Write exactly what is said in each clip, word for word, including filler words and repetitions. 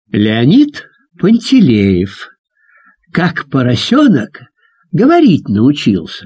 Леонид Пантелеев. Как поросенок говорить научился.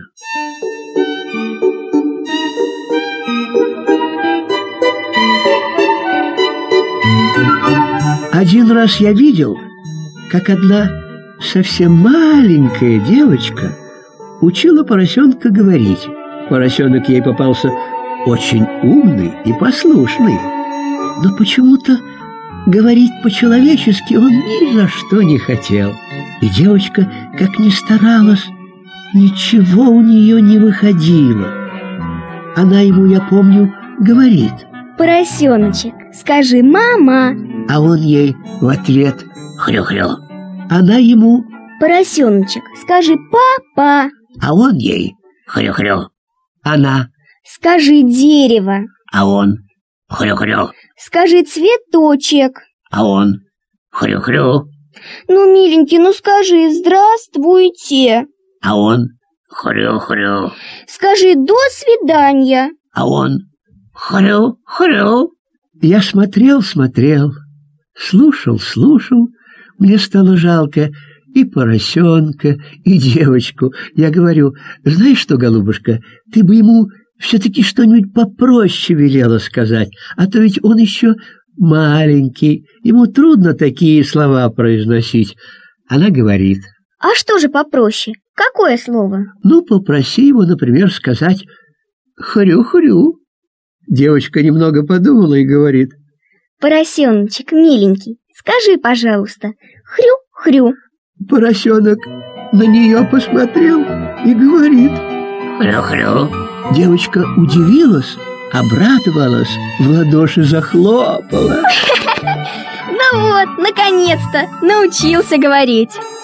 Один раз я видел, как одна совсем маленькая девочка учила поросенка говорить. Поросенок ей попался очень умный и послушный, но почему-то говорить по-человечески он ни за что не хотел. И девочка, как ни старалась, ничего у нее не выходило. Она ему, я помню, говорит: поросеночек, скажи «мама». А он ей в ответ: хрю-хрю. Она ему: поросеночек, скажи «папа». А он ей: хрю-хрю. Она: скажи «дерево». А он: хрю-хрю. Скажи «цветочек». А он: хрю-хрю. Ну, миленький, ну скажи «здравствуйте». А он: хрю-хрю. Скажи «до свидания». А он: хрю-хрю. Я смотрел, смотрел, слушал, слушал. Мне стало жалко и поросенка, и девочку. Я говорю: знаешь что, голубушка, ты бы ему все-таки что-нибудь попроще велела сказать, а то ведь он еще маленький, ему трудно такие слова произносить. Она говорит: а что же попроще? Какое слово? Ну, попроси его, например, сказать хрю-хрю. Девочка немного подумала и говорит: поросеночек, миленький, скажи, пожалуйста, хрю-хрю. Поросенок на нее посмотрел и говорит: хрю-хрю. Девочка удивилась, обрадовалась, в ладоши захлопала. Ну вот, наконец-то научился говорить.